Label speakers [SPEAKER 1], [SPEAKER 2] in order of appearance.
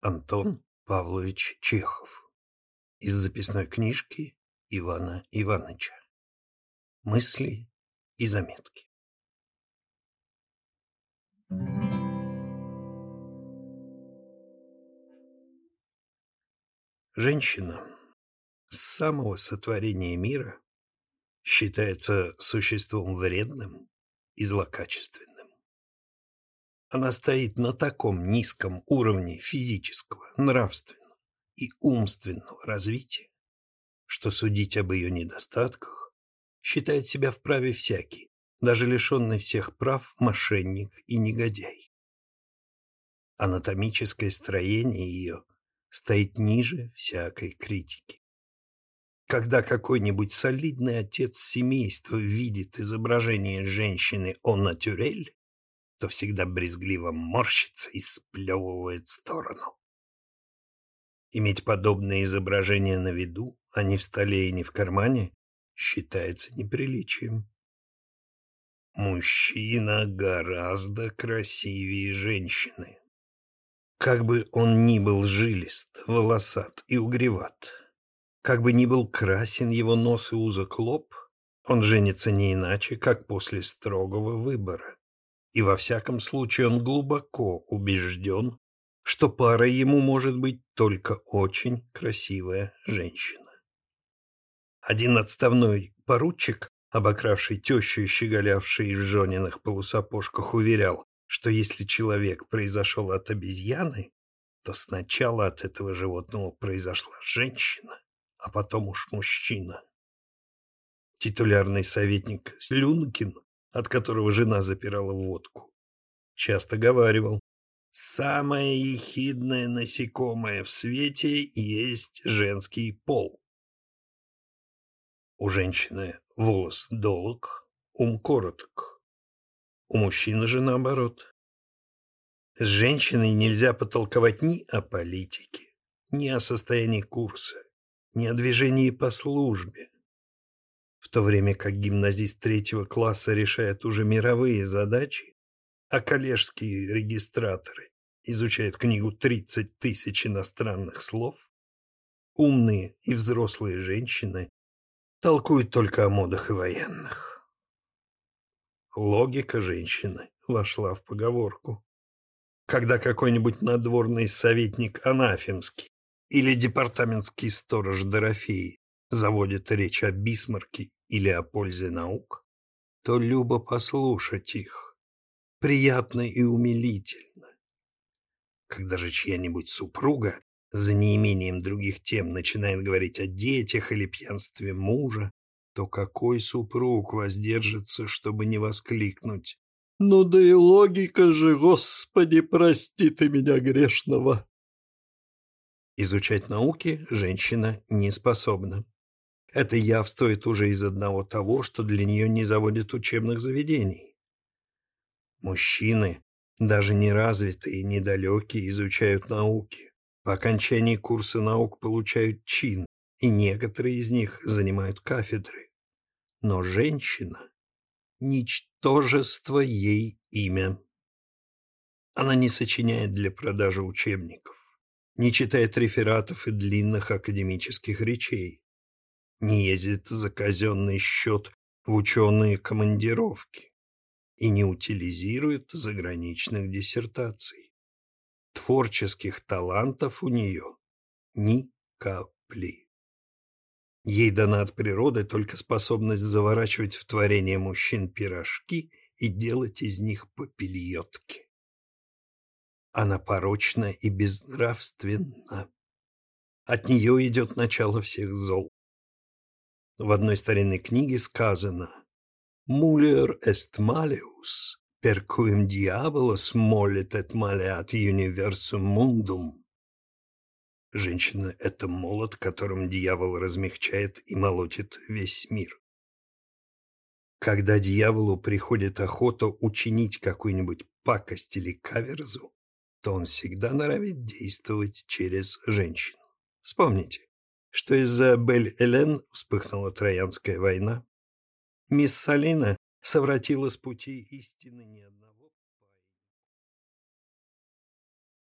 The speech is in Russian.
[SPEAKER 1] Антон Павлович Чехов. Из записной книжки Ивана Иваныча. Мысли и заметки. Женщина с самого сотворения мира считается существом вредным и злокачественным. Она стоит на таком низком уровне физического, нравственного и умственного развития, что судить об ее недостатках считает себя вправе всякий, даже лишенный всех прав мошенник и негодяй. Анатомическое строение ее стоит ниже всякой критики. Когда какой-нибудь солидный отец семейства видит изображение женщины au naturel, то всегда брезгливо морщится и сплевывает в сторону. Иметь подобное изображение на виду, а не в столе и не в кармане, считается неприличием. Мужчина гораздо красивее женщины. Как бы он ни был жилист, волосат и угреват, как бы ни был красен его нос и узок лоб, он женится не иначе, как после строгого выбора. И во всяком случае он глубоко убежден, что парой ему может быть только очень красивая женщина. Один отставной поручик, обокравший тещу и щеголявший в жениных полусапожках, уверял, что если человек произошел от обезьяны, то сначала от этого животного произошла женщина, а потом уж мужчина. Титулярный советник Слюнкин, от которого жена запирала водку, часто говаривал: «Самое ехидное насекомое в свете есть женский пол». У женщины волос долг, ум короток. У мужчины же наоборот. С женщиной нельзя потолковать ни о политике, ни о состоянии курса, ни о движении по службе. В то время как гимназист 3 класса решает уже мировые задачи, а коллежские регистраторы изучают книгу 30 тысяч иностранных слов, умные и взрослые женщины толкуют только о модах и военных. Логика женщины вошла в поговорку. Когда какой-нибудь надворный советник Анафемский или департаментский сторож Дорофеи заводит речь о Бисмарке или о пользе наук, то любо послушать их, приятно и умилительно. Когда же чья-нибудь супруга за неимением других тем начинает говорить о детях или пьянстве мужа, то какой супруг воздержится, чтобы не воскликнуть: «Ну да и логика же, Господи, прости ты меня грешного!» Изучать науки женщина не способна. Это явствует уже из одного того, что для нее не заводят учебных заведений. Мужчины, даже неразвитые и недалекие, изучают науки. По окончании курса наук получают чин, и некоторые из них занимают кафедры. Но женщина — ничтожество ей имя. Она не сочиняет для продажи учебников, не читает рефератов и длинных академических речей, не ездит за казенный счет в ученые командировки и не утилизирует заграничных диссертаций. Творческих талантов у нее ни капли. Ей дана от природы только способность заворачивать в творение мужчин пирожки и делать из них попельотки. Она порочна и безнравственна. От нее идет начало всех зол. В одной старинной книге сказано: «Mulier est maleus, per quem diabolos molet et maleat universum mundum». Женщина — это молот, которым дьявол размягчает и молотит весь мир. Когда дьяволу приходит охота учинить какую-нибудь пакость или каверзу, то он всегда норовит действовать через женщину. Вспомните, что из-за Бель-Элен вспыхнула Троянская война. Мисс Салина совратила с пути истины не одного.